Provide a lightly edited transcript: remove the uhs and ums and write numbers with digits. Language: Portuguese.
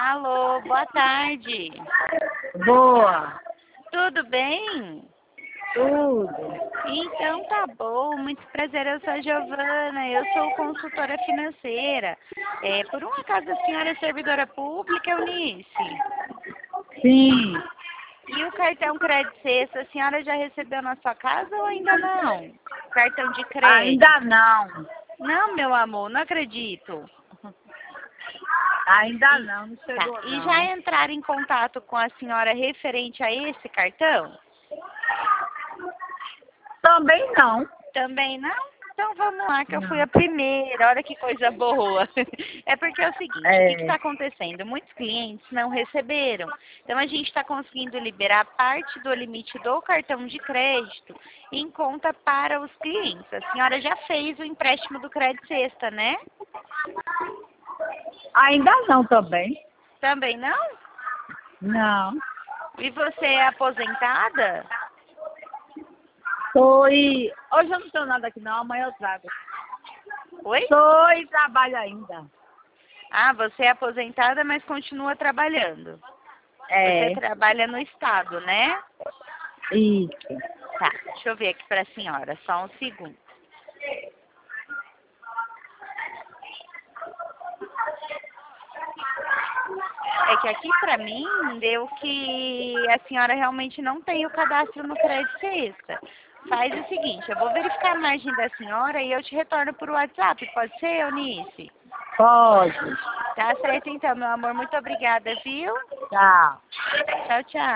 Alô, boa tarde. Boa, Tudo bem? tudo. Então tá bom, muito prazer, eu sou a Giovana, eu sou consultora financeira. Por um acaso a senhora é servidora pública, Eunice? Sim, E o cartão crédito sexta, a senhora já recebeu na sua casa ou ainda não? Cartão de crédito? ainda não. Não, meu amor, não acredito. Ainda E, não tá, chegou e já não. entraram em contato com a senhora referente a esse cartão? Também não. Também não? Então vamos lá, que eu fui Não. a primeira. Olha que coisa boa. É porque é o seguinte, o que está É, acontecendo? Muitos clientes não receberam. Então a gente está conseguindo liberar parte do limite do cartão de crédito em conta para os clientes. A senhora já fez o empréstimo do crédito sexta, né? ainda não também. Também não? Não. E você é aposentada? Hoje eu não tenho nada aqui não, amanhã eu trago. Oi? Estou em trabalho ainda. Ah, você é aposentada, mas continua trabalhando. Você É, trabalha no estado, né? isso. Tá, deixa eu ver aqui para a senhora, só um segundo. É que aqui para mim deu que a senhora realmente não tem o cadastro no crédito sexta. Faz o seguinte, eu vou verificar a margem da senhora e eu te retorno por WhatsApp, pode ser, Eunice? Pode. Tá certo então, meu amor, muito obrigada, viu? Tchau. Tchau, tchau.